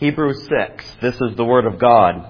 Hebrews 6, this is the word of God.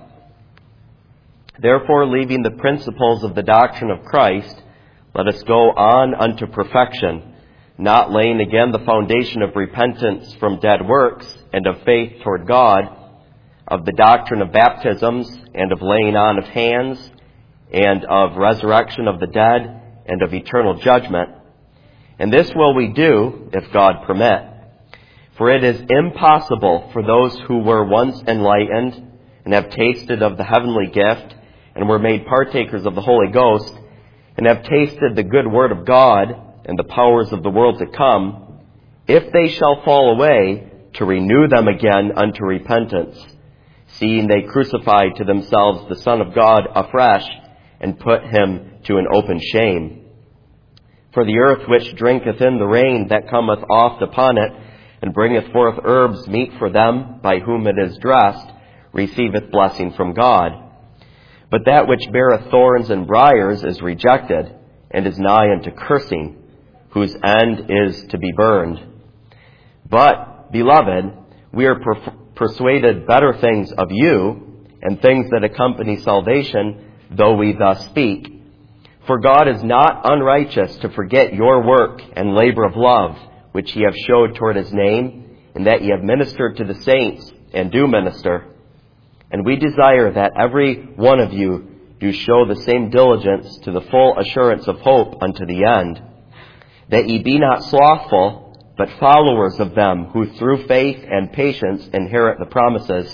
Therefore, leaving the principles of the doctrine of Christ, let us go on unto perfection, not laying again the foundation of repentance from dead works and of faith toward God, of the doctrine of baptisms and of laying on of hands, and of resurrection of the dead and of eternal judgment. And this will we do, if God permit. For it is impossible for those who were once enlightened and have tasted of the heavenly gift and were made partakers of the Holy Ghost and have tasted the good word of God and the powers of the world to come, if they shall fall away, to renew them again unto repentance, seeing they crucify to themselves the Son of God afresh and put him to an open shame. For the earth which drinketh in the rain that cometh oft upon it, and bringeth forth herbs meet for them by whom it is dressed, receiveth blessing from God. But that which beareth thorns and briars is rejected, and is nigh unto cursing, whose end is to be burned. But, beloved, we are persuaded better things of you, and things that accompany salvation, though we thus speak. For God is not unrighteous to forget your work and labor of love, which ye have showed toward his name, and that ye have ministered to the saints, and do minister. And we desire that every one of you do show the same diligence to the full assurance of hope unto the end, that ye be not slothful, but followers of them who through faith and patience inherit the promises.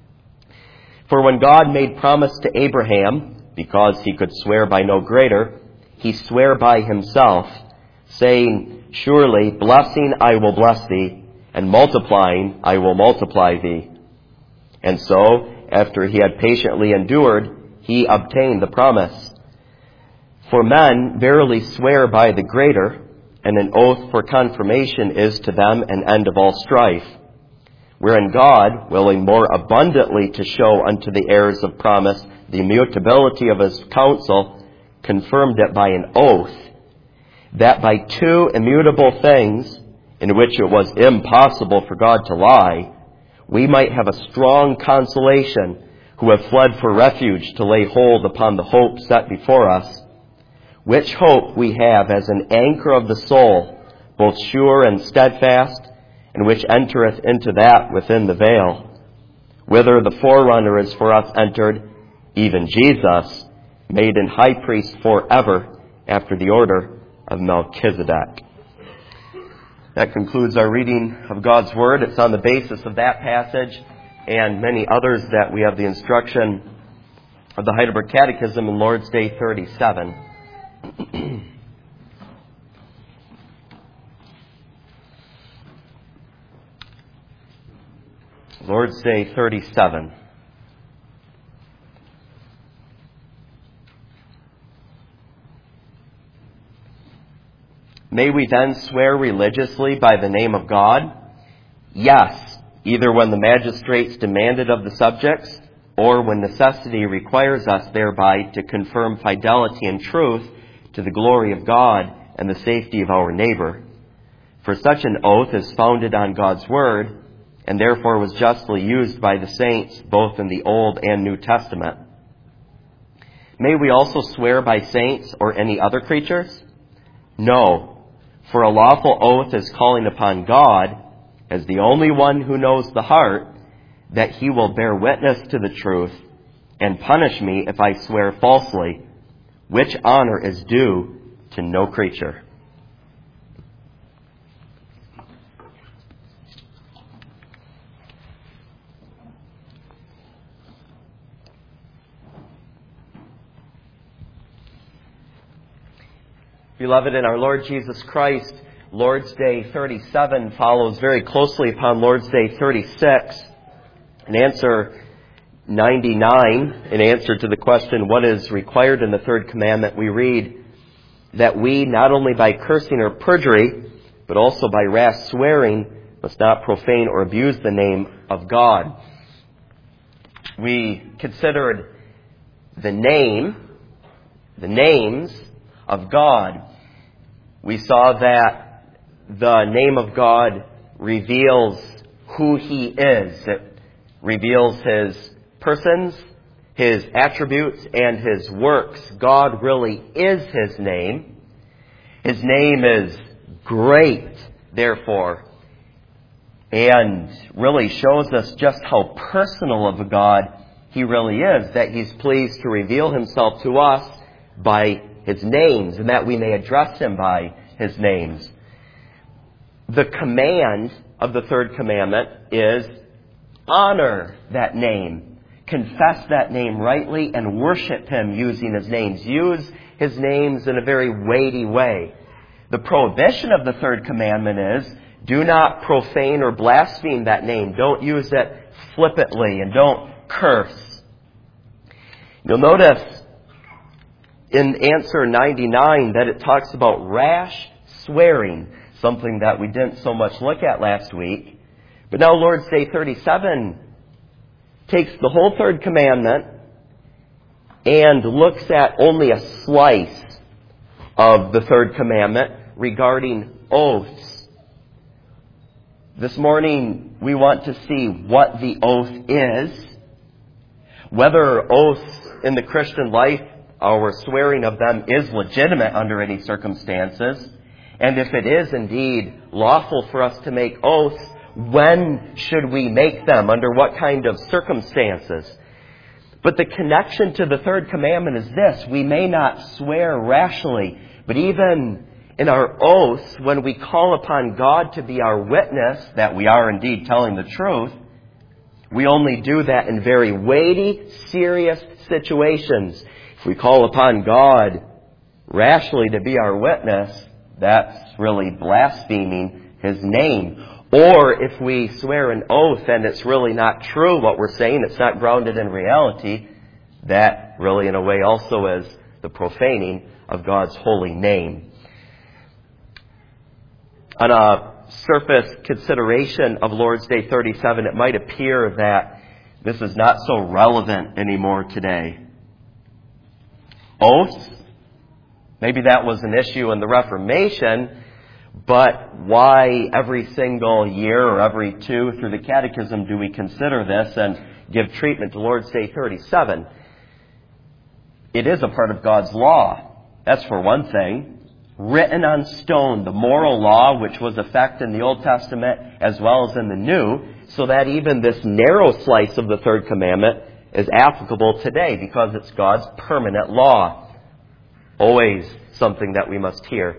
For when God made promise to Abraham, because he could swear by no greater, he sware by himself, saying, Surely blessing I will bless thee, and multiplying I will multiply thee. And so, after he had patiently endured, he obtained the promise. For men verily swear by the greater, and an oath for confirmation is to them an end of all strife. Wherein God, willing more abundantly to show unto the heirs of promise the immutability of his counsel, confirmed it by an oath, that by two immutable things, in which it was impossible for God to lie, we might have a strong consolation who have fled for refuge to lay hold upon the hope set before us, which hope we have as an anchor of the soul, both sure and steadfast, and which entereth into that within the veil, whither the forerunner is for us entered, even Jesus, made an high priest forever after the order of Melchizedek. That concludes our reading of God's Word. It's on the basis of that passage and many others that we have the instruction of the Heidelberg Catechism in Lord's Day 37. Lord's Day 37. May we then swear religiously by the name of God? Yes, either when the magistrates demand it of the subjects, or when necessity requires us thereby to confirm fidelity and truth to the glory of God and the safety of our neighbor. For such an oath is founded on God's word, and therefore was justly used by the saints both in the Old and New Testament. May we also swear by saints or any other creatures? No. For a lawful oath is calling upon God, as the only one who knows the heart, that he will bear witness to the truth, and punish me if I swear falsely, which honor is due to no creature. Beloved, in our Lord Jesus Christ, Lord's Day 37 follows very closely upon Lord's Day 36. In answer 99, in answer to the question, what is required in the third commandment, we read that we, not only by cursing or perjury, but also by rash swearing, must not profane or abuse the name of God. We considered the names of God. We saw that the name of God reveals who he is. It reveals His persons, His attributes, and His works. God really is His name. His name is great, therefore, and really shows us just how personal of a God He really is, that He's pleased to reveal Himself to us by His names, and that we may address Him by His names. The command of the third commandment is honor that name. Confess that name rightly and worship Him using His names. Use His names in a very weighty way. The prohibition of the third commandment is, do not profane or blaspheme that name. Don't use it flippantly and don't curse. You'll notice in answer 99 that it talks about rash swearing, something that we didn't so much look at last week. But now Lord's Day 37 takes the whole third commandment and looks at only a slice of the third commandment regarding oaths. This morning we want to see what the oath is, whether oaths in the Christian life, our swearing of them, is legitimate under any circumstances, and if it is indeed lawful for us to make oaths, when should we make them? Under what kind of circumstances? But the connection to the third commandment is this: we may not swear rashly, but even in our oaths, when we call upon God to be our witness that we are indeed telling the truth, we only do that in very weighty, serious situations. If we call upon God rashly to be our witness, that's really blaspheming His name. Or if we swear an oath and it's really not true what we're saying, it's not grounded in reality, that really in a way also is the profaning of God's holy name. On a surface consideration of Lord's Day 37, it might appear that this is not so relevant anymore today. Oaths, maybe that was an issue in the Reformation, but why every single year or every two through the Catechism do we consider this and give treatment to Lord's Day 37? It is a part of God's law. That's for one thing. Written on stone, the moral law, which was effect in the Old Testament as well as in the New, so that even this narrow slice of the third commandment is applicable today because it's God's permanent law. Always something that we must hear.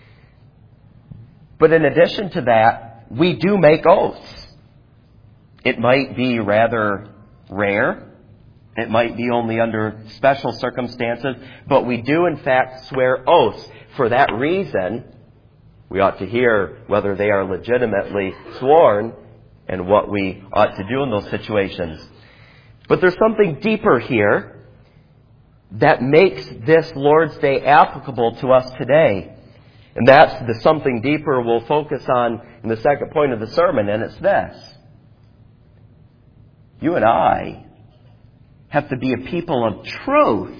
But in addition to that, we do make oaths. It might be rather rare. It might be only under special circumstances, but we do in fact swear oaths. For that reason, we ought to hear whether they are legitimately sworn and what we ought to do in those situations. But there's something deeper here that makes this Lord's Day applicable to us today. And that's the something deeper we'll focus on in the second point of the sermon, and it's this. You and I have to be a people of truth,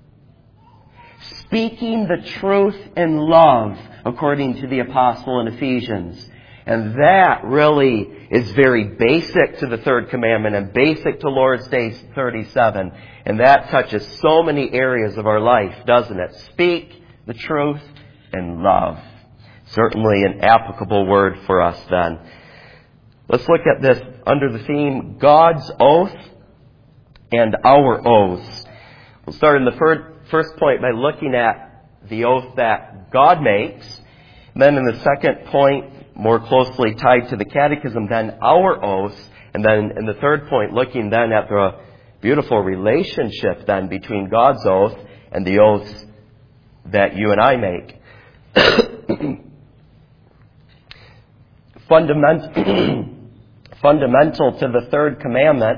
speaking the truth in love, according to the apostle in Ephesians. And that really is very basic to the third commandment and basic to Lord's Day 37. And that touches so many areas of our life, doesn't it? Speak the truth in love. Certainly an applicable word for us then. Let's look at this under the theme, God's oath and our oaths. We'll start in the first point by looking at the oath that God makes. Then in the second point, more closely tied to the Catechism, then our oaths. And then in the third point, looking then at the beautiful relationship then between God's oath and the oaths that you and I make. Fundamental to the third commandment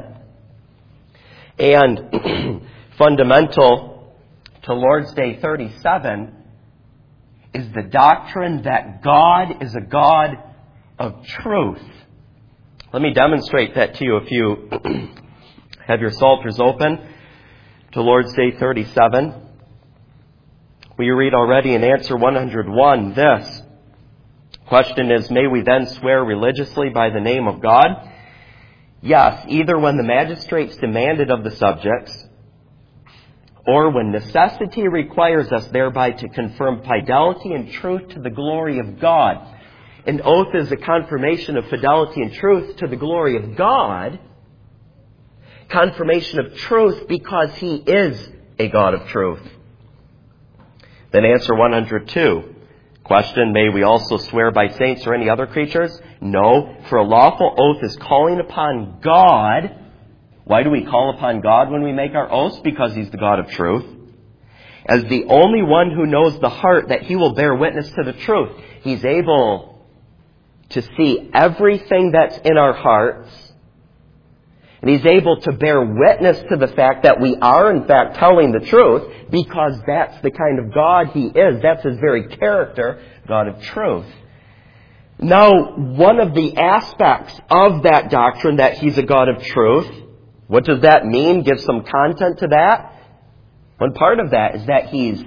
and fundamental to Lord's Day 37 is the doctrine that God is a God of truth. Let me demonstrate that to you if you have your psalters open to Lord's Day 37. We read already in answer 101 this. Question is, may we then swear religiously by the name of God? Yes, either when the magistrates demand it of the subjects, or when necessity requires us thereby to confirm fidelity and truth to the glory of God. An oath is a confirmation of fidelity and truth to the glory of God. Confirmation of truth because He is a God of truth. Then answer 102. Question, may we also swear by saints or any other creatures? No, for a lawful oath is calling upon God. Why do we call upon God when we make our oaths? Because He's the God of truth. As the only one who knows the heart, that He will bear witness to the truth. He's able to see everything that's in our hearts. And He's able to bear witness to the fact that we are in fact telling the truth, because that's the kind of God He is. That's His very character, God of truth. Now, one of the aspects of that doctrine, that He's a God of truth, what does that mean? Give some content to that. One part of that is that He's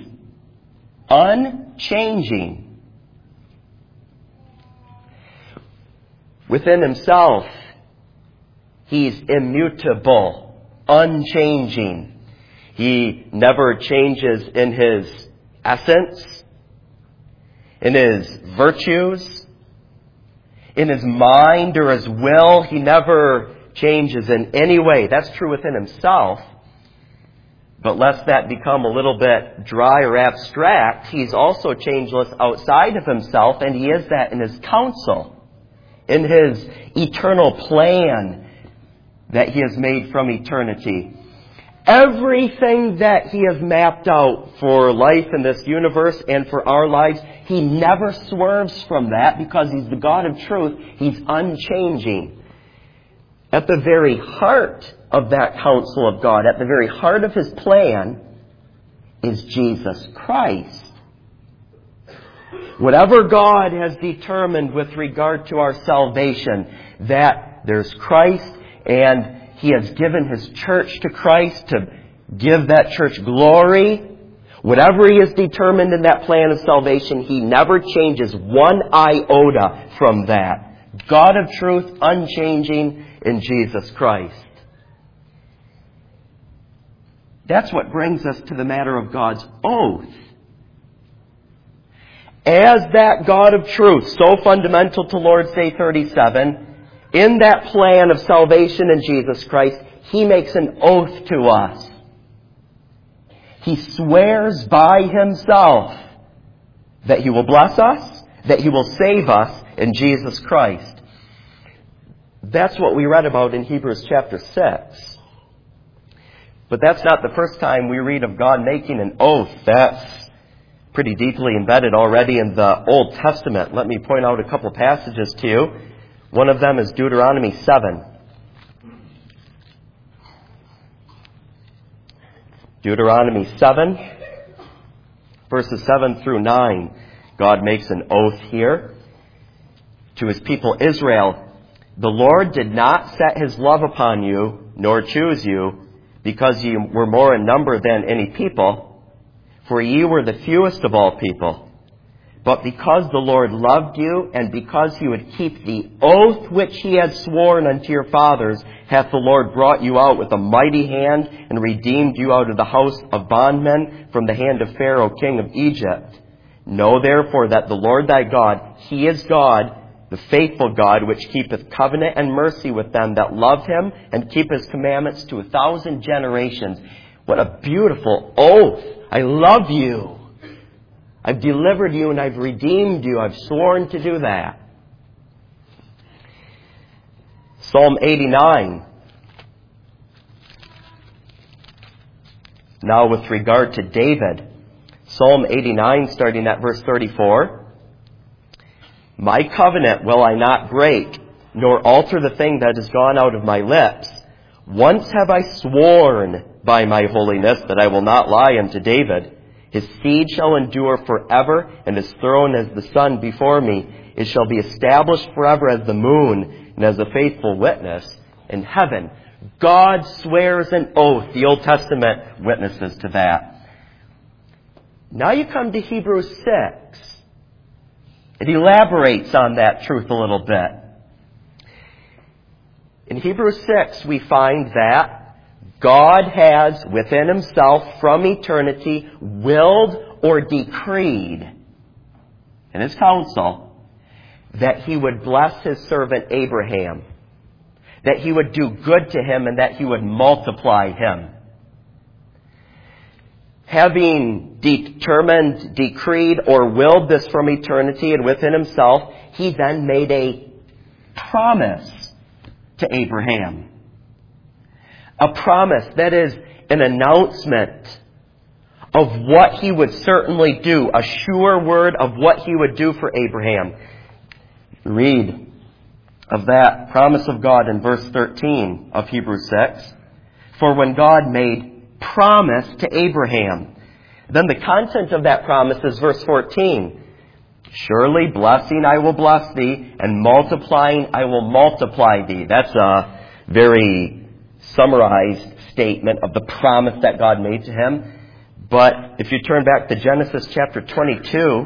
unchanging. Within Himself, He's immutable, unchanging. He never changes in His essence, in His virtues, in His mind or His will. He never changes in any way. That's true within Himself. But lest that become a little bit dry or abstract, He's also changeless outside of Himself, and He is that in His counsel, in His eternal plan that He has made from eternity. Everything that He has mapped out for life in this universe and for our lives, He never swerves from that because He's the God of truth. He's unchanging. At the very heart of that counsel of God, at the very heart of His plan, is Jesus Christ. Whatever God has determined with regard to our salvation, that there's Christ, and He has given His church to Christ to give that church glory. Whatever He has determined in that plan of salvation, He never changes one iota from that. God of truth, unchanging in Jesus Christ. That's what brings us to the matter of God's oath. As that God of truth, so fundamental to Lord's Day 37, in that plan of salvation in Jesus Christ, He makes an oath to us. He swears by Himself that He will bless us, that He will save us in Jesus Christ. That's what we read about in Hebrews chapter 6. But that's not the first time we read of God making an oath. That's pretty deeply embedded already in the Old Testament. Let me point out a couple passages to you. One of them is Deuteronomy 7. Deuteronomy 7, verses 7 through 9. God makes an oath here to His people Israel. The Lord did not set His love upon you, nor choose you, because ye were more in number than any people, for ye were the fewest of all people. But because the Lord loved you, and because He would keep the oath which He had sworn unto your fathers, hath the Lord brought you out with a mighty hand, and redeemed you out of the house of bondmen, from the hand of Pharaoh king of Egypt. Know therefore that the Lord thy God, He is God, the faithful God, which keepeth covenant and mercy with them that love Him, and keep His commandments to 1,000 generations. What a beautiful oath! I love you. I've delivered you and I've redeemed you. I've sworn to do that. Psalm 89. Now with regard to David, Psalm 89, starting at verse 34. My covenant will I not break, nor alter the thing that has gone out of my lips. Once have I sworn by my holiness that I will not lie unto David. His seed shall endure forever, and his throne as the sun before me. It shall be established forever as the moon, and as a faithful witness in heaven. God swears an oath. The Old Testament witnesses to that. Now you come to Hebrews 6. It elaborates on that truth a little bit. In Hebrews 6, we find that God has within himself from eternity willed or decreed in his counsel that he would bless his servant Abraham, that he would do good to him, and that he would multiply him. Having determined, decreed, or willed this from eternity and within himself, he then made a promise to Abraham. A promise, that is an announcement of what he would certainly do, a sure word of what he would do for Abraham. Read of that promise of God in verse 13 of Hebrews 6. For when God made promise to Abraham, then the content of that promise is verse 14. Surely blessing I will bless thee, and multiplying I will multiply thee. That's a very summarized statement of the promise that God made to him. But if you turn back to Genesis chapter 22,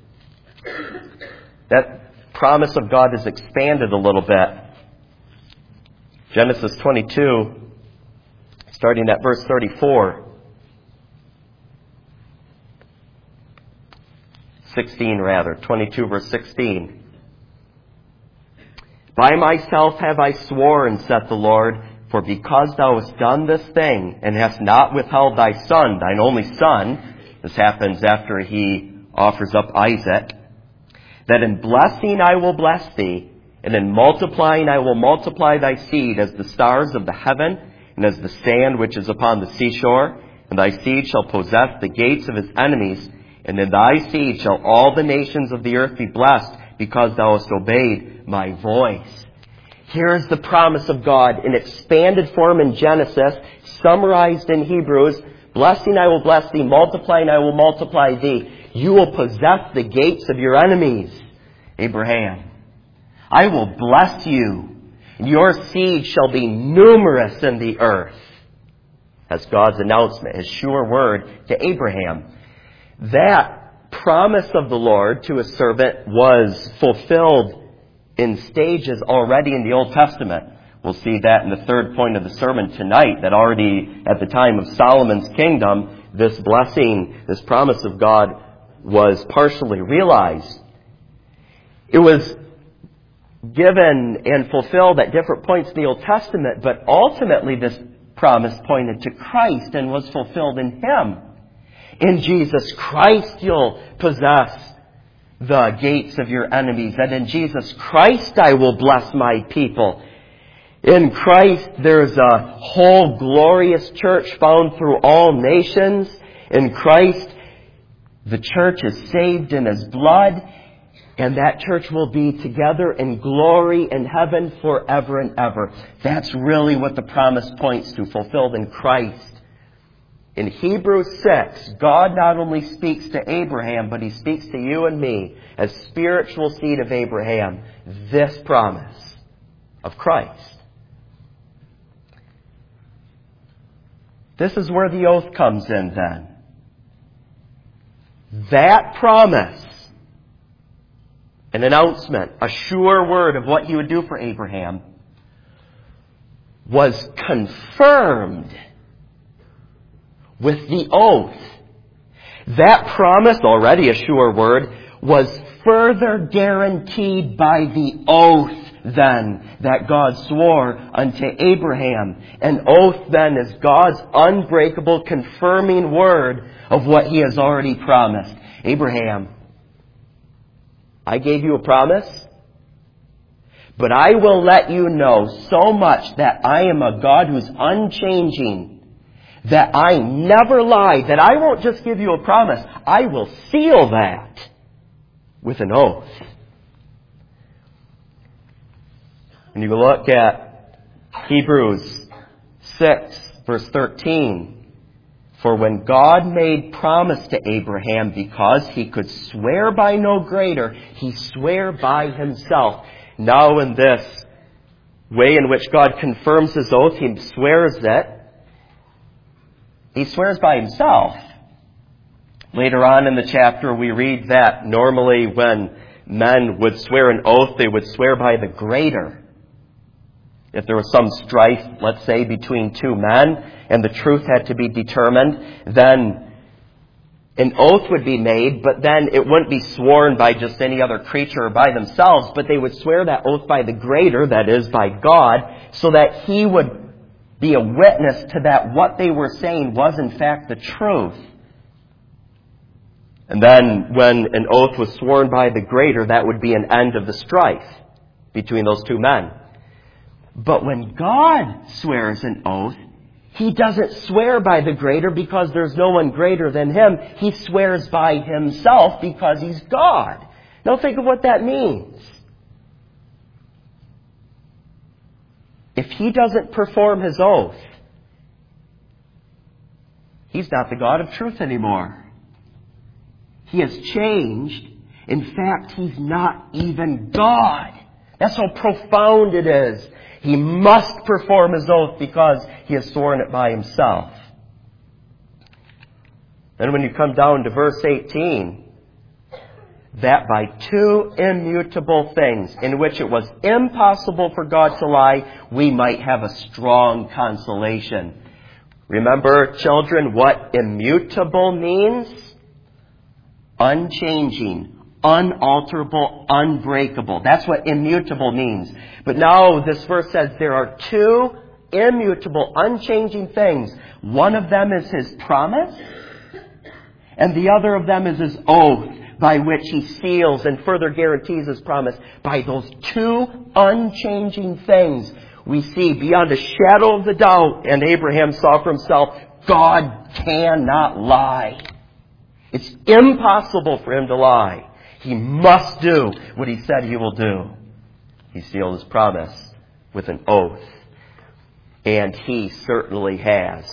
that promise of God is expanded a little bit. Genesis 22, starting at verse 34. 22 verse 16. By myself have I sworn, saith the Lord, for because thou hast done this thing, and hast not withheld thy son, thine only son, this happens after he offers up Isaac, that in blessing I will bless thee, and in multiplying I will multiply thy seed as the stars of the heaven, and as the sand which is upon the seashore, and thy seed shall possess the gates of his enemies, and in thy seed shall all the nations of the earth be blessed, because thou hast obeyed my voice. Here is the promise of God in expanded form in Genesis, summarized in Hebrews. Blessing I will bless thee, multiplying I will multiply thee. You will possess the gates of your enemies, Abraham. I will bless you, and your seed shall be numerous in the earth. That's God's announcement, his sure word to Abraham. That promise of the Lord to his servant was fulfilled in stages already in the Old Testament. We'll see that in the third point of the sermon tonight, that already at the time of Solomon's kingdom, this blessing, this promise of God was partially realized. It was given and fulfilled at different points in the Old Testament, but ultimately this promise pointed to Christ and was fulfilled in him. In Jesus Christ you'll possess the gates of your enemies, and in Jesus Christ I will bless my people. In Christ there's a whole glorious church found through all nations. In Christ the church is saved in his blood, and that church will be together in glory in heaven forever and ever. That's really what the promise points to, fulfilled in Christ. In Hebrews 6, God not only speaks to Abraham, but he speaks to you and me as spiritual seed of Abraham, this promise of Christ. This is where the oath comes in then. That promise, an announcement, a sure word of what he would do for Abraham, was confirmed with the oath. That promise, already a sure word, was further guaranteed by the oath then that God swore unto Abraham. An oath then is God's unbreakable confirming word of what he has already promised. Abraham, I gave you a promise, but I will let you know so much that I am a God who's unchanging, that I never lie, that I won't just give you a promise, I will seal that with an oath. When you look at Hebrews 6, verse 13, for when God made promise to Abraham, because he could swear by no greater, he sware by himself. Now in this way in which God confirms his oath, he swears it. He swears by himself. Later on in the chapter, we read that normally when men would swear an oath, they would swear by the greater. If there was some strife, let's say, between two men, and the truth had to be determined, then an oath would be made, but then it wouldn't be sworn by just any other creature or by themselves, but they would swear that oath by the greater, that is, by God, so that He would be a witness to that what they were saying was in fact the truth. And then when an oath was sworn by the greater, that would be an end of the strife between those two men. But when God swears an oath, He doesn't swear by the greater because there's no one greater than Him. He swears by Himself because He's God. Now think of what that means. If He doesn't perform His oath, He's not the God of truth anymore. He has changed. In fact, He's not even God. That's how profound it is. He must perform His oath because He has sworn it by Himself. Then when you come down to verse 18, that by two immutable things in which it was impossible for God to lie, we might have a strong consolation. Remember, children, what immutable means? Unchanging, unalterable, unbreakable. That's what immutable means. But now this verse says there are two immutable, unchanging things. One of them is His promise, and the other of them is His oath, by which He seals and further guarantees His promise. By those two unchanging things, we see beyond a shadow of the doubt, and Abraham saw for himself, God cannot lie. It's impossible for Him to lie. He must do what He said He will do. He sealed His promise with an oath. And He certainly has.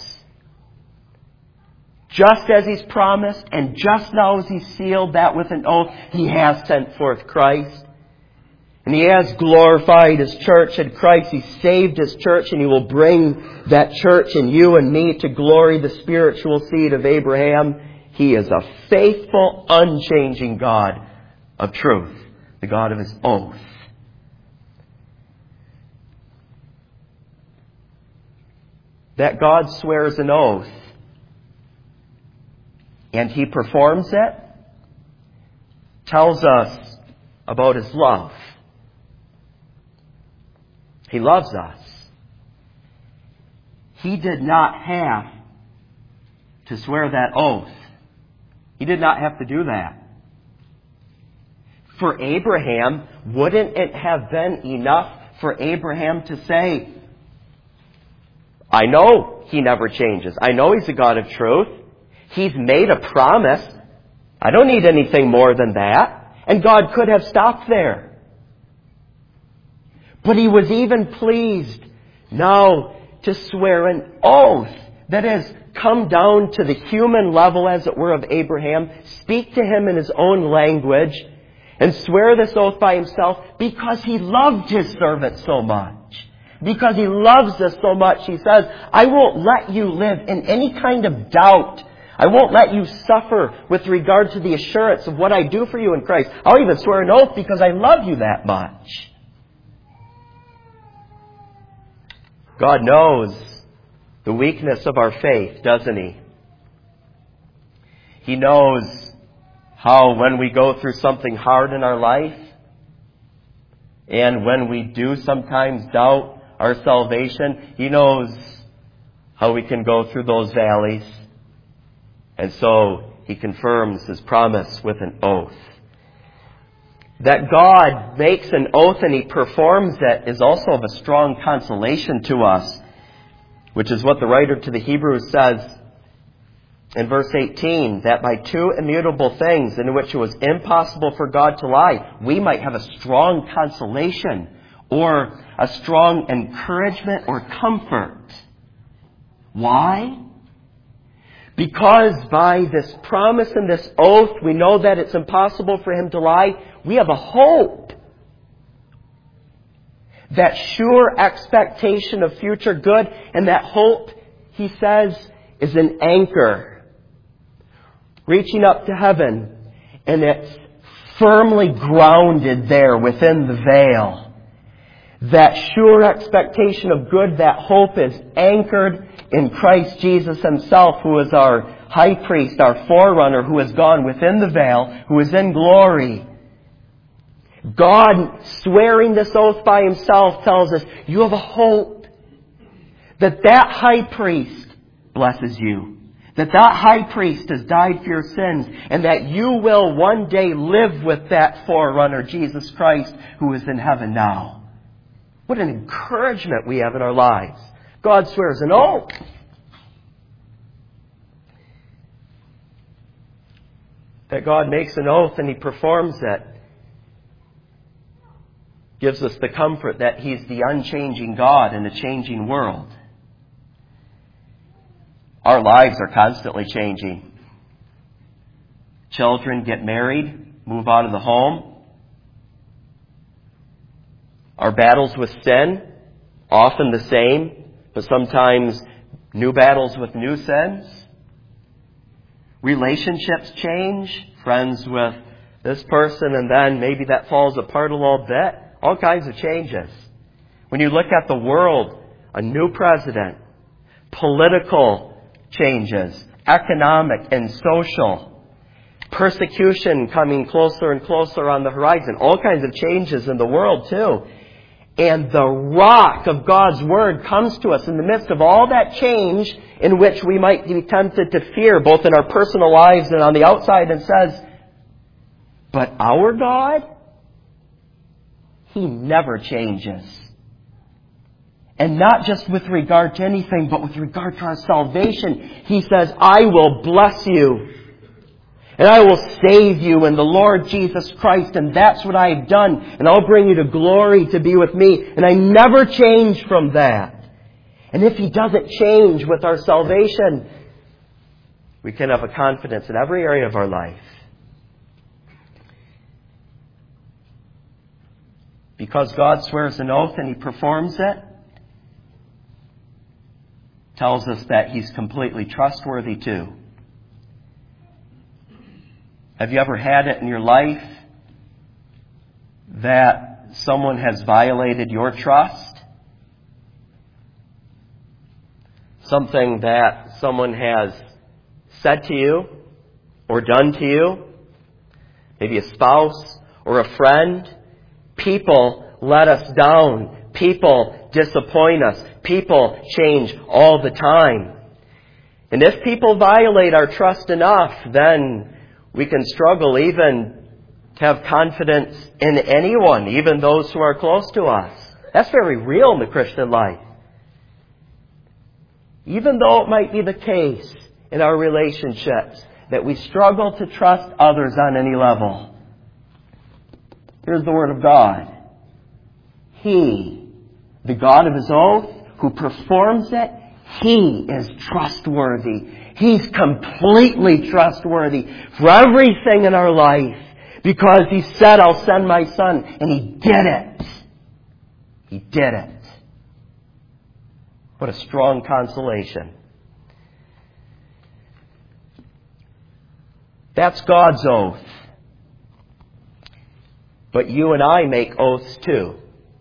Just as He's promised, and just now as He sealed that with an oath, He has sent forth Christ. And He has glorified His church in Christ. He saved His church, and He will bring that church and you and me to glory, the spiritual seed of Abraham. He is a faithful, unchanging God of truth, the God of His oath. That God swears an oath and He performs it tells us about His love. He loves us. He did not have to swear that oath. He did not have to do that. For Abraham, wouldn't it have been enough for Abraham to say, I know He never changes. I know He's a God of truth. He's made a promise. I don't need anything more than that. And God could have stopped there. But He was even pleased now to swear an oath. That is, come down to the human level, as it were, of Abraham, speak to him in his own language, and swear this oath by Himself because He loved His servant so much. Because He loves us so much, He says, I won't let you live in any kind of doubt. I won't let you suffer with regard to the assurance of what I do for you in Christ. I'll even swear an oath because I love you that much. God knows the weakness of our faith, doesn't He? He knows how when we go through something hard in our life, and when we do sometimes doubt our salvation, He knows how we can go through those valleys. And so He confirms His promise with an oath. That God makes an oath and He performs it is also of a strong consolation to us, which is what the writer to the Hebrews says in verse 18, that by two immutable things in which it was impossible for God to lie, we might have a strong consolation or a strong encouragement or comfort. Why? Because by this promise and this oath, we know that it's impossible for Him to lie. We have a hope. That sure expectation of future good, and that hope, he says, is an anchor reaching up to heaven, and it's firmly grounded there within the veil. That sure expectation of good, that hope is anchored in Christ Jesus Himself, who is our high priest, our forerunner, who has gone within the veil, who is in glory. God, swearing this oath by Himself, tells us, you have a hope that high priest blesses you. That high priest has died for your sins, and that you will one day live with that forerunner, Jesus Christ, who is in heaven now. What an encouragement we have in our lives. God swears an oath. That God makes an oath and He performs it gives us the comfort that He's the unchanging God in a changing world. Our lives are constantly changing. Children get married, move out of the home. Our battles with sin, often the same, but sometimes new battles with new sins. Relationships change. Friends with this person, and then maybe that falls apart a little bit. All kinds of changes. When you look at the world, a new president, political changes, economic and social, persecution coming closer and closer on the horizon, all kinds of changes in the world too. And the rock of God's Word comes to us in the midst of all that change in which we might be tempted to fear, both in our personal lives and on the outside, and says, but our God, He never changes. And not just with regard to anything, but with regard to our salvation. He says, I will bless you. And I will save you in the Lord Jesus Christ. And that's what I have done. And I'll bring you to glory to be with me. And I never change from that. And if He doesn't change with our salvation, we can have a confidence in every area of our life. Because God swears an oath and He performs it, tells us that He's completely trustworthy too. Have you ever had it in your life that someone has violated your trust? Something that someone has said to you or done to you? Maybe a spouse or a friend? People let us down. People disappoint us. People change all the time. And if people violate our trust enough, then we can struggle even to have confidence in anyone, even those who are close to us. That's very real in the Christian life. Even though it might be the case in our relationships that we struggle to trust others on any level, here's the Word of God. He, the God of His oath, who performs it, He is trustworthy. He's completely trustworthy for everything in our life. Because He said, I'll send my Son. And He did it. He did it. What a strong consolation. That's God's oath. But you and I make oaths too.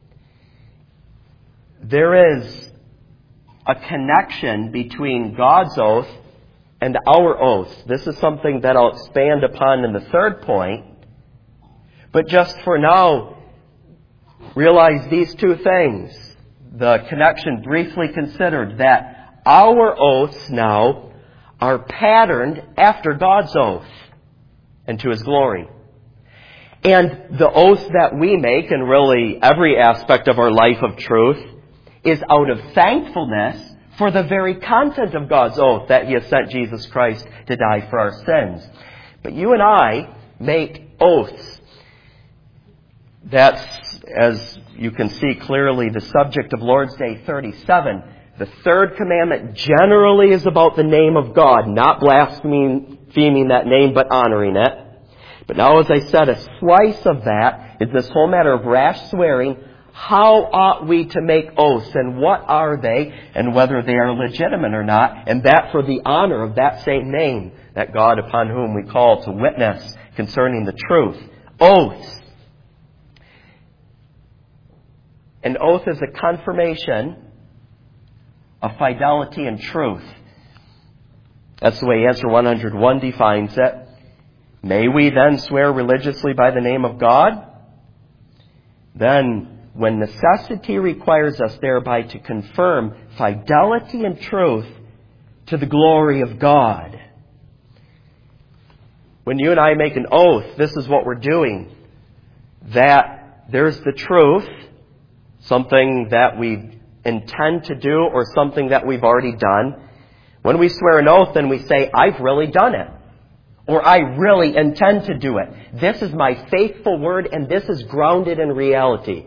There is a connection between God's oath and our oaths. This is something that I'll expand upon in the third point. But just for now, realize these two things. The connection briefly considered, that our oaths now are patterned after God's oath and to His glory. And the oaths that we make, in really every aspect of our life of truth, is out of thankfulness for the very content of God's oath, that He has sent Jesus Christ to die for our sins. But you and I make oaths. That's, as you can see clearly, the subject of Lord's Day 37. The third commandment generally is about the name of God, not blaspheming that name, but honoring it. But now, as I said, a slice of that is this whole matter of rash swearing. How ought we to make oaths, and what are they, and whether they are legitimate or not, and that for the honor of that same name, that God upon whom we call to witness concerning the truth. Oaths. An oath is a confirmation of fidelity and truth. That's the way answer 101 defines it. May we then swear religiously by the name of God? Then, when necessity requires us thereby to confirm fidelity and truth to the glory of God. When you and I make an oath, this is what we're doing. That there's the truth, something that we intend to do or something that we've already done. When we swear an oath, then we say, I've really done it. Or I really intend to do it. This is my faithful word, and this is grounded in reality.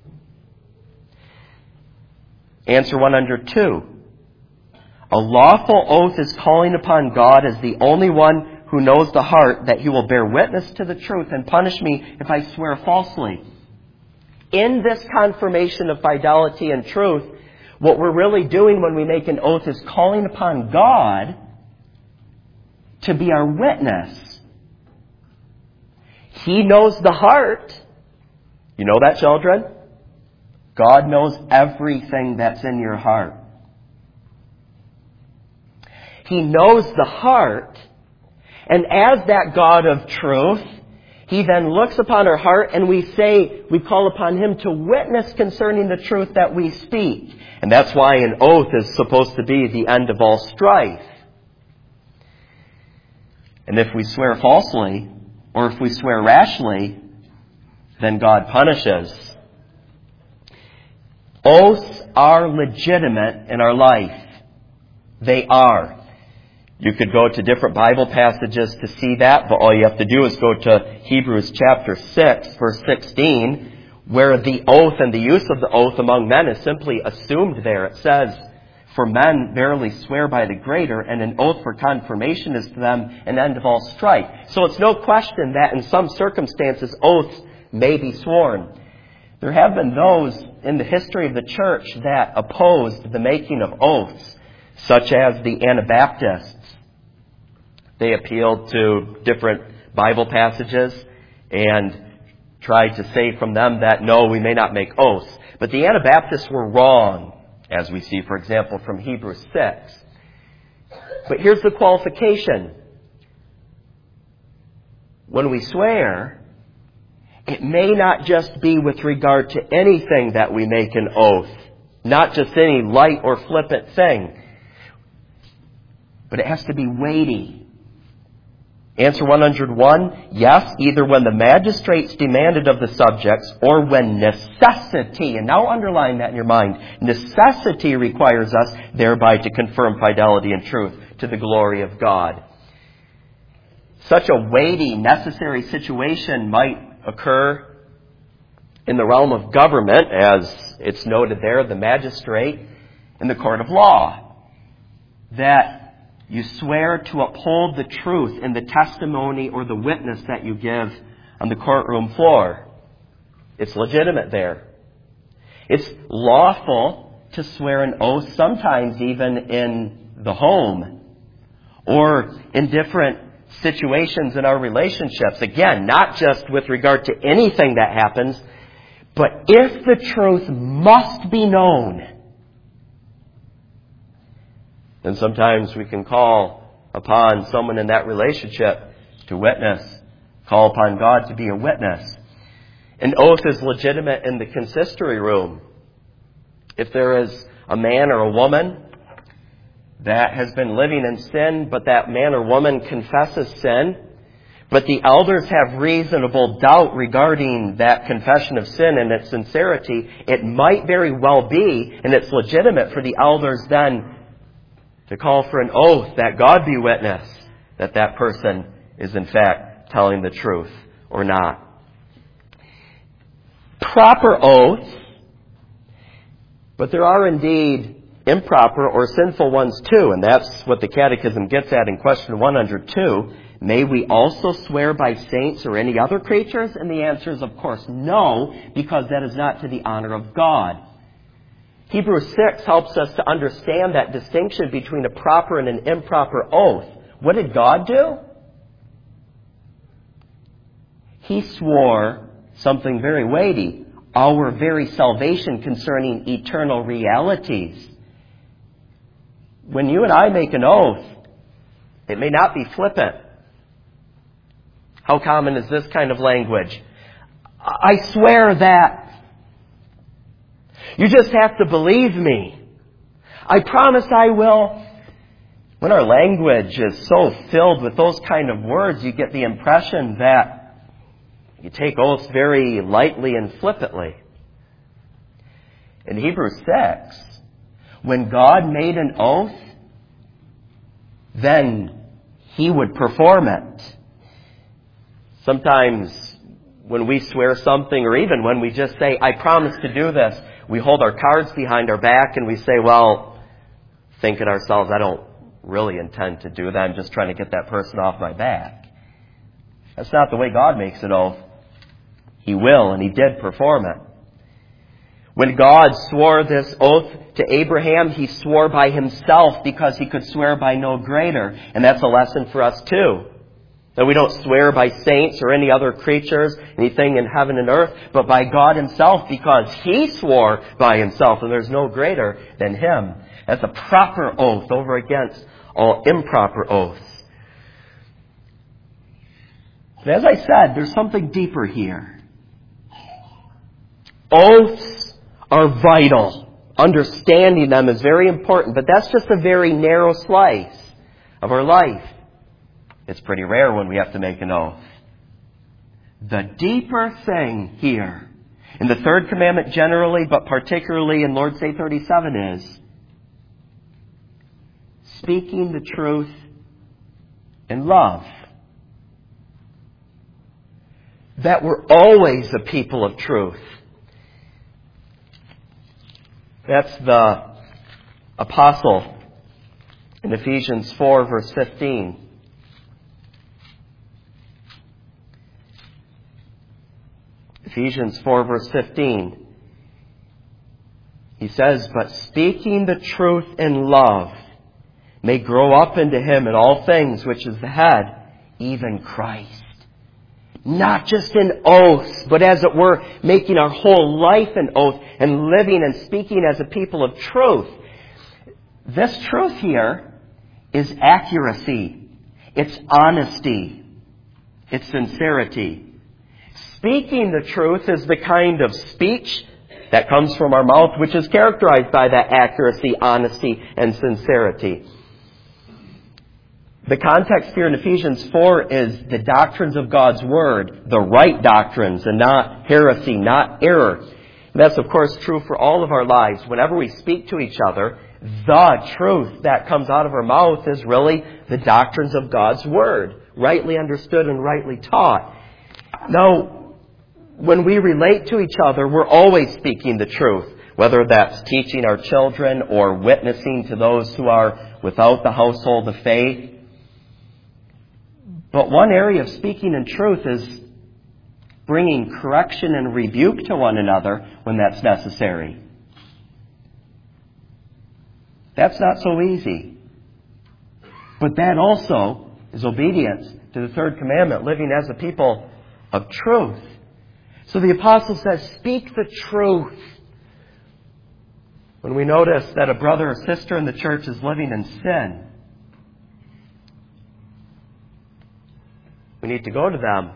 Answer 102. A lawful oath is calling upon God as the only one who knows the heart, that He will bear witness to the truth and punish me if I swear falsely. In this confirmation of fidelity and truth, what we're really doing when we make an oath is calling upon God to be our witness. He knows the heart. You know that, children? God knows everything that's in your heart. He knows the heart. And as that God of truth, He then looks upon our heart and we call upon Him to witness concerning the truth that we speak. And that's why an oath is supposed to be the end of all strife. And if we swear falsely, or if we swear rashly, then God punishes. Oaths are legitimate in our life. They are. You could go to different Bible passages to see that, but all you have to do is go to Hebrews chapter 6, verse 16, where the oath and the use of the oath among men is simply assumed there. It says, for men verily swear by the greater, and an oath for confirmation is to them an end of all strife. So it's no question that in some circumstances oaths may be sworn. There have been those in the history of the church that opposed the making of oaths, such as the Anabaptists. They appealed to different Bible passages and tried to say from them that, no, we may not make oaths. But the Anabaptists were wrong, as we see, for example, from Hebrews 6. But here's the qualification. When we swear, it may not just be with regard to anything that we make an oath, not just any light or flippant thing, but it has to be weighty. Answer 101, yes, either when the magistrates demanded of the subjects or when necessity, and now underline that in your mind, necessity requires us thereby to confirm fidelity and truth to the glory of God. Such a weighty, necessary situation might occur in the realm of government, as it's noted there, the magistrate in the court of law, that you swear to uphold the truth in the testimony or the witness that you give on the courtroom floor. It's legitimate there. It's lawful to swear an oath, sometimes even in the home or in different situations in our relationships. Again, not just with regard to anything that happens, but if the truth must be known, then sometimes we can call upon someone in that relationship to witness, call upon God to be a witness. An oath is legitimate in the consistory room. If there is a man or a woman that has been living in sin, but that man or woman confesses sin, but the elders have reasonable doubt regarding that confession of sin and its sincerity, it might very well be, and it's legitimate for the elders then to call for an oath that God be witness that that person is in fact telling the truth or not. Proper oaths, but there are indeed improper or sinful ones too, and that's what the Catechism gets at in question 102. May we also swear by saints or any other creatures? And the answer is, of course, no, because that is not to the honor of God. Hebrews 6 helps us to understand that distinction between a proper and an improper oath. What did God do? He swore something very weighty. our very salvation concerning eternal realities. When you and I make an oath, it may not be flippant. How common is this kind of language? I swear that. You just have to believe me. I promise I will. When our language is so filled with those kind of words, you get the impression that you take oaths very lightly and flippantly. In Hebrews 6, when God made an oath, then He would perform it. Sometimes when we swear something, or even when we just say, I promise to do this, we hold our cards behind our back and we say, well, thinking ourselves, I don't really intend to do that. I'm just trying to get that person off my back. That's not the way God makes an oath. He will, and He did perform it. When God swore this oath to Abraham, He swore by Himself because He could swear by no greater. And that's a lesson for us too. That we don't swear by saints or any other creatures, anything in heaven and earth, but by God Himself because He swore by Himself and there's no greater than Him. That's a proper oath over against all improper oaths. And as I said, there's something deeper here. Oaths are vital. Understanding them is very important, but that's just a very narrow slice of our life. It's pretty rare when we have to make an oath. The deeper thing here, in the third commandment generally, but particularly in Lord's Day 37, is speaking the truth in love. That we're always a people of truth. That's the apostle in Ephesians 4, verse 15. Ephesians 4, verse 15. He says, but speaking the truth in love may grow up into Him in all things, which is the head, even Christ. Not just in oaths, but as it were, making our whole life an oath and living and speaking as a people of truth. This truth here is accuracy. It's honesty. It's sincerity. Speaking the truth is the kind of speech that comes from our mouth, which is characterized by that accuracy, honesty, and sincerity. The context here in Ephesians 4 is the doctrines of God's Word, the right doctrines, and not heresy, not error. And that's, of course, true for all of our lives. Whenever we speak to each other, the truth that comes out of our mouth is really the doctrines of God's Word, rightly understood and rightly taught. Now, when we relate to each other, we're always speaking the truth, whether that's teaching our children or witnessing to those who are without the household of faith. But one area of speaking in truth is bringing correction and rebuke to one another when that's necessary. That's not so easy. But that also is obedience to the third commandment, living as a people of truth. So the apostle says, speak the truth. When we notice that a brother or sister in the church is living in sin, we need to go to them.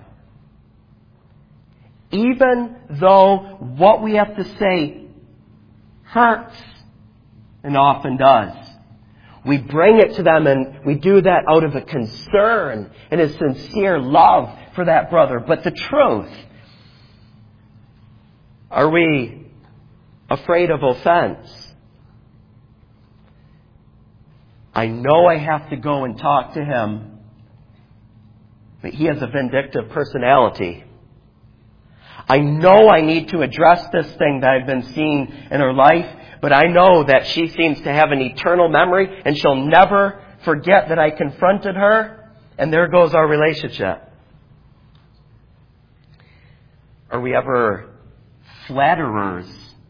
Even though what we have to say hurts, and often does. We bring it to them, and we do that out of a concern and a sincere love for that brother. But the truth, are we afraid of offense? I know I have to go and talk to him, but he has a vindictive personality. I know I need to address this thing that I've been seeing in her life, but I know that she seems to have an eternal memory and she'll never forget that I confronted her, and there goes our relationship. Are we ever flatterers?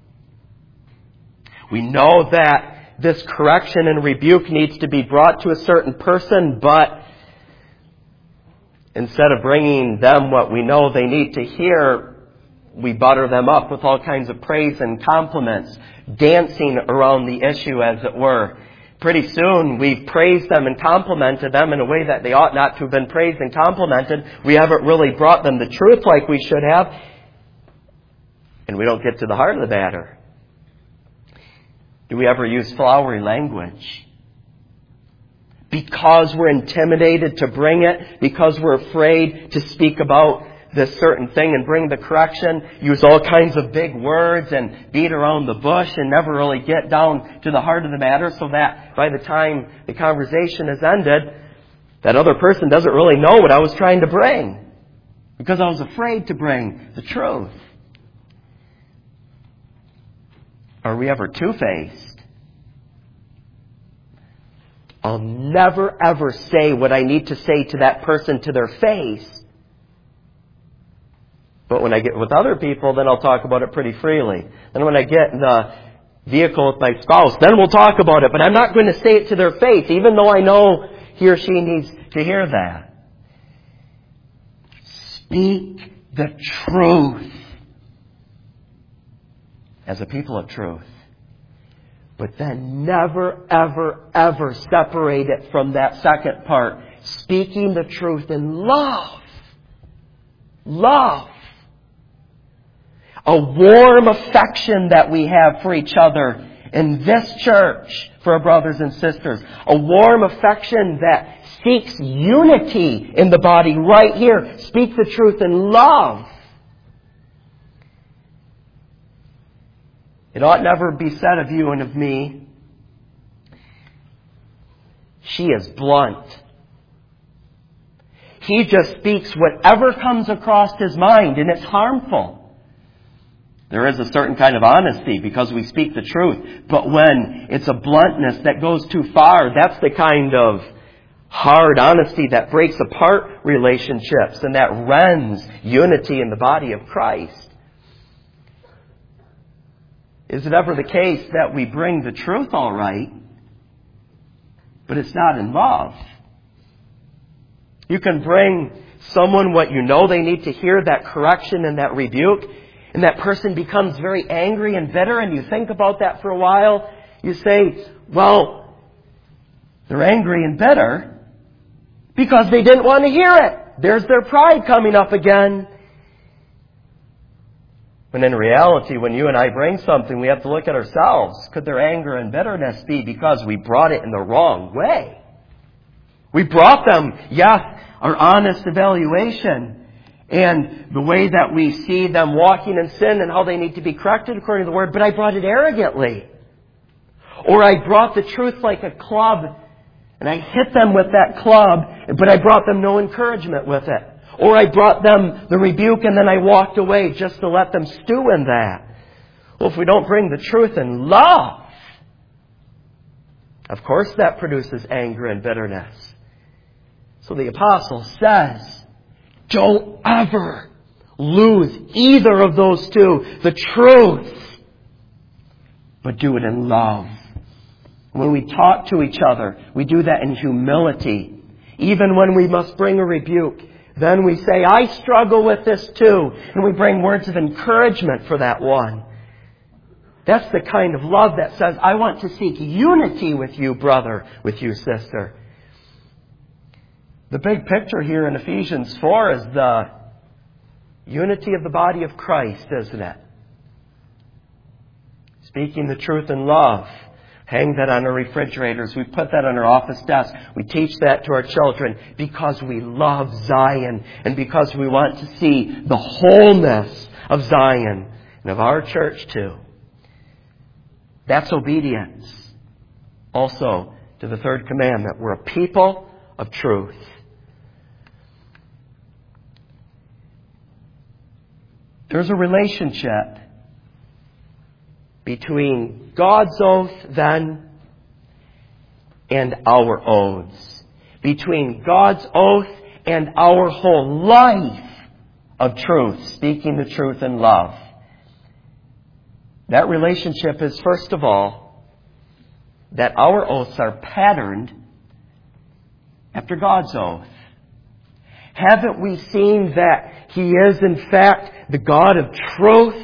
We know that this correction and rebuke needs to be brought to a certain person, but instead of bringing them what we know they need to hear, we butter them up with all kinds of praise and compliments, dancing around the issue, as it were. Pretty soon, we've praised them and complimented them in a way that they ought not to have been praised and complimented. We haven't really brought them the truth like we should have. And we don't get to the heart of the matter. Do we ever use flowery language? Because we're intimidated to bring it, because we're afraid to speak about this certain thing and bring the correction, use all kinds of big words and beat around the bush and never really get down to the heart of the matter, so that by the time the conversation is ended, that other person doesn't really know what I was trying to bring, because I was afraid to bring the truth. Are we ever two-faced? I'll never ever say what I need to say to that person to their face. But when I get with other people, then I'll talk about it pretty freely. And when I get in the vehicle with my spouse, then we'll talk about it. But I'm not going to say it to their face, even though I know he or she needs to hear that. Speak the truth as a people of truth. But then never, ever, ever separate it from that second part. Speaking the truth in love. Love. A warm affection that we have for each other in this church for our brothers and sisters. A warm affection that seeks unity in the body right here. Speak the truth in love. It ought never be said of you and of me, she is blunt. He just speaks whatever comes across his mind, and it's harmful. There is a certain kind of honesty because we speak the truth. But when it's a bluntness that goes too far, that's the kind of hard honesty that breaks apart relationships and that rends unity in the body of Christ. Is it ever the case that we bring the truth all right, but it's not in love? You can bring someone what you know they need to hear, that correction and that rebuke, and that person becomes very angry and bitter, and you think about that for a while. You say, well, they're angry and bitter because they didn't want to hear it. There's their pride coming up again. When in reality, when you and I bring something, we have to look at ourselves. Could their anger and bitterness be because we brought it in the wrong way? We brought them, yes, our honest evaluation and the way that we see them walking in sin and how they need to be corrected according to the Word, but I brought it arrogantly. Or I brought the truth like a club and I hit them with that club, but I brought them no encouragement with it. Or I brought them the rebuke and then I walked away just to let them stew in that. Well, if we don't bring the truth in love, of course that produces anger and bitterness. So the apostle says, don't ever lose either of those two, the truth, but do it in love. When we talk to each other, we do that in humility. Even when we must bring a rebuke, then we say, I struggle with this too. And we bring words of encouragement for that one. That's the kind of love that says, I want to seek unity with you, brother, with you, sister. The big picture here in Ephesians 4 is the unity of the body of Christ, isn't it? Speaking the truth in love. Hang that on our refrigerators. We put that on our office desk. We teach that to our children because we love Zion and because we want to see the wholeness of Zion and of our church too. That's obedience. Also to the third commandment. We're a people of truth. There's a relationship between God's oath then and our oaths. Between God's oath and our whole life of truth, speaking the truth in love. That relationship is, first of all, that our oaths are patterned after God's oath. Haven't we seen that He is, in fact, the God of truth.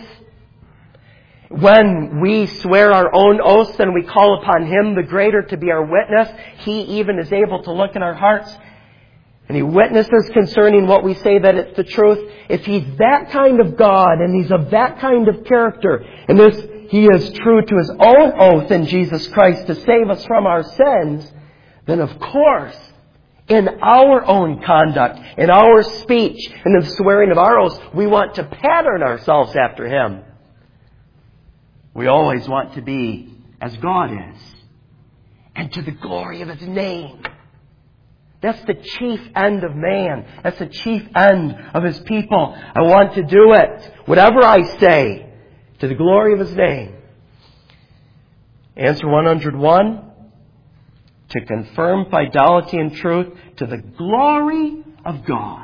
When we swear our own oaths and we call upon Him, the greater, to be our witness, He even is able to look in our hearts and He witnesses concerning what we say that it's the truth. If He's that kind of God and He's of that kind of character, and He is true to His own oath in Jesus Christ to save us from our sins, then of course, in our own conduct, in our speech, and the swearing of our oaths, we want to pattern ourselves after Him. We always want to be as God is, and to the glory of His name. That's the chief end of man. That's the chief end of His people. I want to do it, whatever I say, to the glory of His name. Answer 101. To confirm fidelity and truth to the glory of God.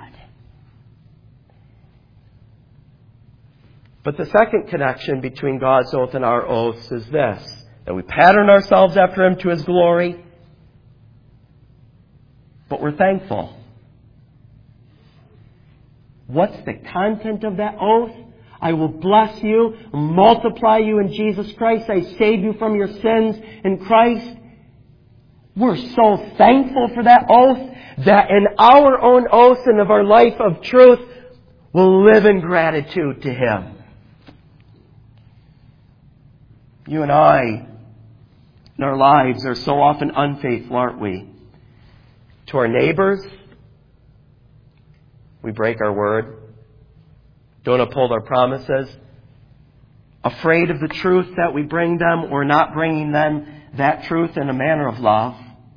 But the second connection between God's oath and our oaths is this: that we pattern ourselves after Him to His glory, but we're thankful. What's the content of that oath? I will bless you, multiply you in Jesus Christ. I save you from your sins in Christ. We're so thankful for that oath that in our own oath and of our life of truth, we'll live in gratitude to Him. You and I, in our lives, are so often unfaithful, aren't we? To our neighbors, we break our word, don't uphold our promises, afraid of the truth that we bring them or not bringing them that truth in a manner of love.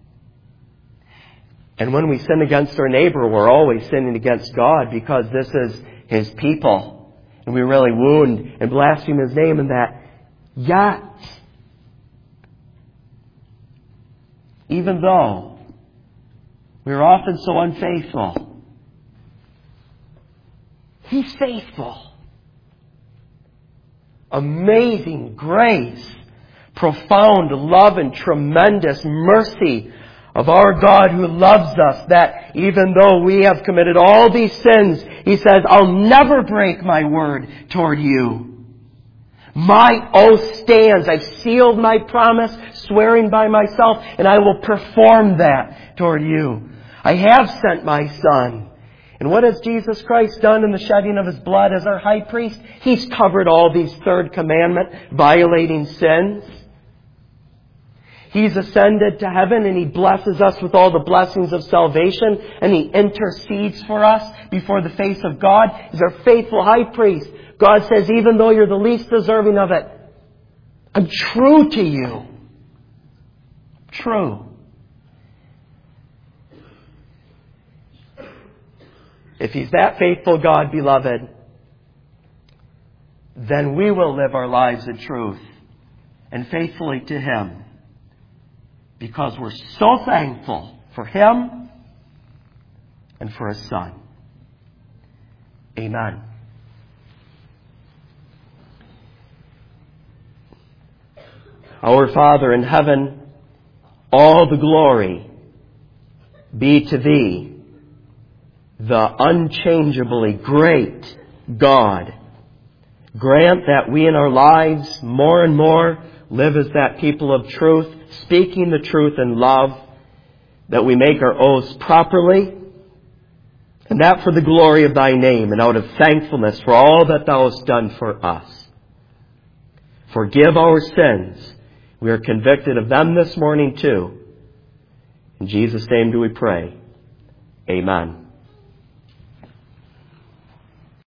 And when we sin against our neighbor, we're always sinning against God, because this is His people. And we really wound and blaspheme His name in that. Yet, even though we're often so unfaithful, He's faithful. Amazing grace, profound love, and tremendous mercy of our God who loves us, that even though we have committed all these sins, He says, I'll never break my word toward you. My oath stands. I've sealed my promise, swearing by myself, and I will perform that toward you. I have sent my Son. And what has Jesus Christ done in the shedding of His blood as our high priest? He's covered all these third commandment violating sins. He's ascended to heaven, and He blesses us with all the blessings of salvation, and He intercedes for us before the face of God. He's our faithful high priest. God says, even though you're the least deserving of it, I'm true to you. True. If He's that faithful God, beloved, then we will live our lives in truth and faithfully to Him, because we're so thankful for Him and for His Son. Amen. Our Father in heaven, all the glory be to Thee, the unchangeably great God. Grant that we in our lives more and more live as that people of truth, speaking the truth in love, that we make our oaths properly, and that for the glory of Thy name and out of thankfulness for all that Thou hast done for us. Forgive our sins. We are convicted of them this morning too. In Jesus' name do we pray. Amen.